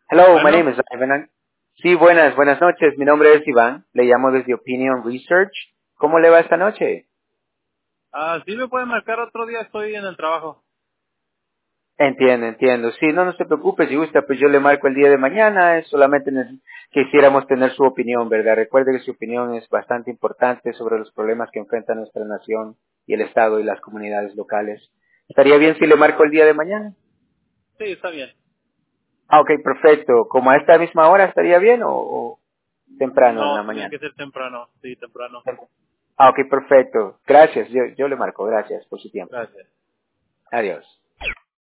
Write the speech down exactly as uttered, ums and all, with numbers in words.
Hello, my name Bueno, is Ivan. Sí, buenas, buenas noches. Mi nombre es Iván. Le llamo desde Opinion Research. ¿Cómo le va esta noche? ah, sí me puede marcar otro día, estoy en el trabajo. Entiendo, entiendo. Sí, no, no se preocupe. Si gusta, pues yo le marco el día de mañana. Es solamente ne- quisiéramos tener su opinión, ¿verdad? Recuerde que su opinión es bastante importante sobre los problemas que enfrenta nuestra nación y el Estado y las comunidades locales. ¿Estaría bien si le marco el día de mañana? Sí, está bien. Ah, ok, perfecto. ¿Como a esta misma hora estaría bien o, o temprano en No, la tiene mañana? que ser temprano. Sí, temprano. Ah, ok, perfecto. Gracias. Yo, yo le marco. Gracias por su tiempo. Gracias. Adiós.